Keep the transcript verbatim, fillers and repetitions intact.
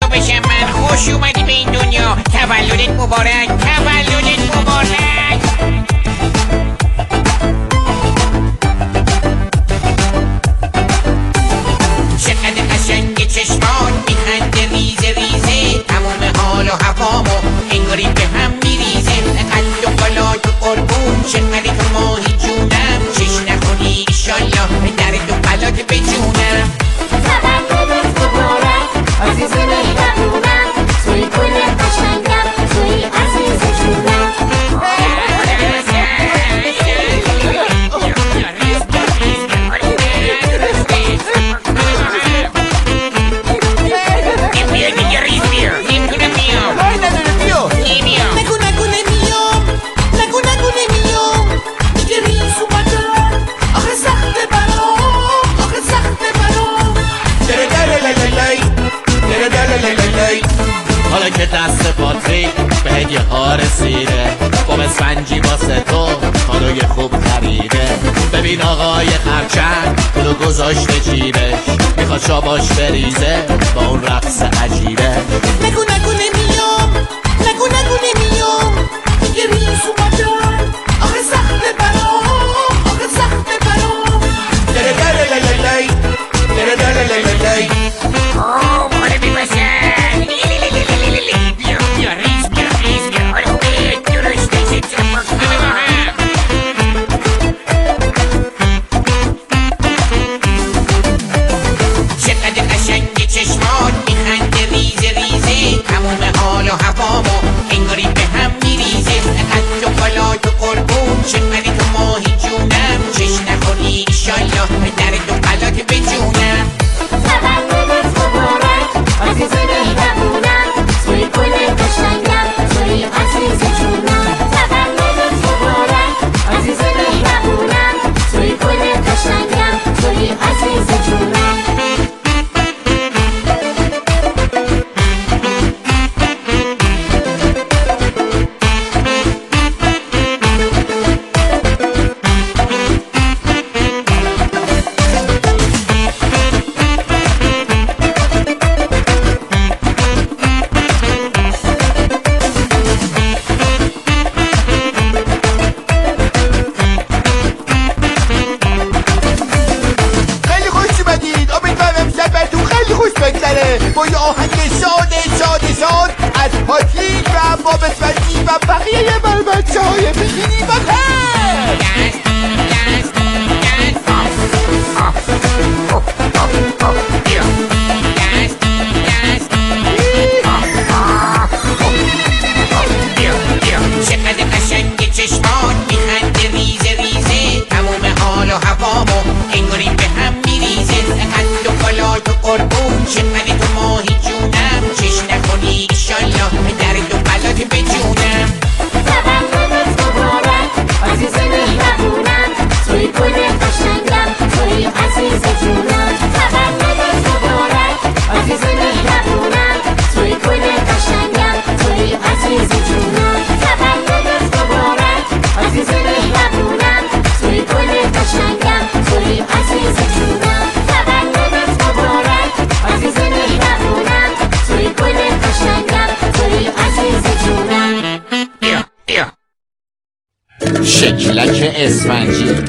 بشم من. خوش اومدی به این دنیا، تولدت مبارک، تولدت مبارک. چقدر قشنگ چشمان، میخنده ریزه ریزه، تمام حال و هوامو انگاری به هم میریزه. قد و بالا تو قربون، چقدر تو ماهی جونم، چش نخونی ایشالله در تو بلات بجونم. تولدت مبارک عزیز مهربونم، توی گل قشنگم، توی عزیز جونم. حالا که دست پاتریک به هدیه ها رسیده، با بسفنجی واسه تو کادوی خوب خریده. ببین آقای خرچنگ پولو گذاشته جیبش، میخواد شاباش بریزه با اون رقص عجیبه. نگو نگو نمیام، نگو نگو نمیام، دیگه ریز اومدم، آخه سخته برام، آخه سخته برام. دره دره للی لی، دره دره للی لی. آه ماله بیبسن. چشمان میخنده ریزه ریزه، تموم حال و هوامو انگاری به هم میریزه. قد و بالا تو قربون، چقدر تو ماهی جونم، چش نخوری ایشالله در تو بلات بجونم. تولدت مبارک عزیز مهربونم، توی گل قشنگم، توی عزیز جونم. تولدت مبارک عزیز مهربونم، توی گل قشنگم، توی عزیز جونم. با یه آهنگ شاد شاد شاد از پاتریک و باب اسفندی و بقیه بر بچه های بگیری و چقدر قشنگ چشمان میخنده ریزه ریزه، تموم حال و هوامو انگاری به هم میریزه. قد و بالا تو قربون، چقدر تو ماهی جونم، چش نخونی ایشالله در تو بلات بجونم. تولدت مبارک عزیز مهربونم، توی گل قشنگم، توی عزیز جونم. تولدت مبارک عزیز مهربونم، توی گل قشنگم، توی عزیز جونم. تولدت مبارک عزیز مهربونم، توی گل قشنگم، توی عزیز جونم. تولدت مبارک عزیز مهربونم، توی گل قشنگم، توی عزیز جونم. شکلک اسفنجی